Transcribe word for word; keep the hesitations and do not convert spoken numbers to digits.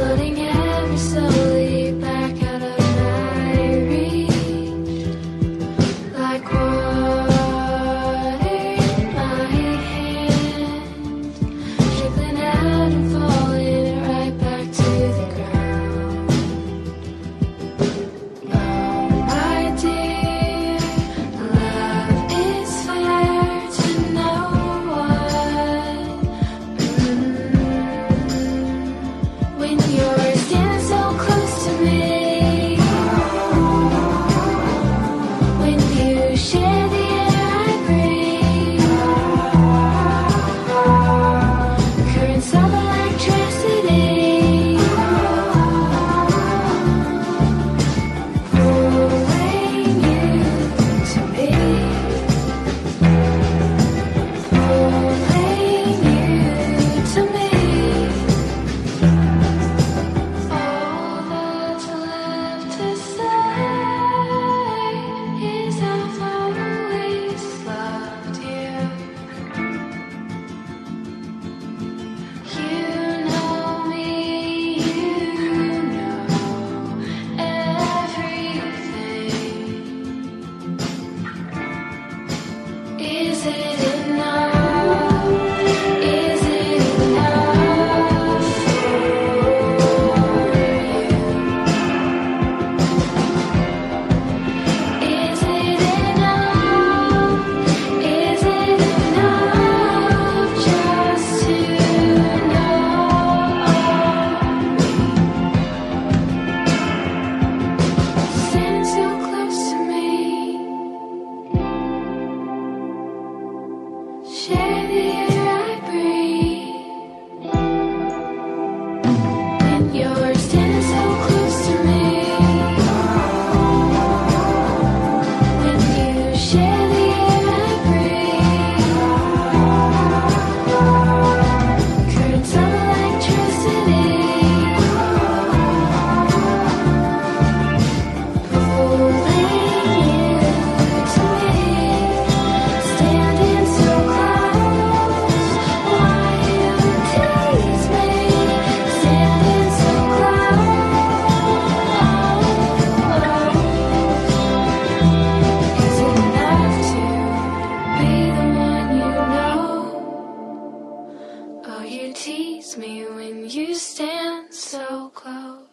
floating ever slowly back out of my reach, like water in my hand, dribbling out and falling right back to the ground. Oh, my dear, love is fair to no one. Mm. When you're standing so close to me, when you share the air I breathe, currents of electricity pulling you to me, pulling you to me. All that's left to say is I've always loved you. You know me, you know everything. Is it enough? Is it enough for you? Is it enough? Is it enough just to know? Stand so close to me, share the air I breathe. When you're standing so close to me, when you share the air I breathe, currents of electricity pulling you to me, standing so close. Why you tease me, standing so close. Is it enough to be the one you know? Oh, you tease me when you stand so close.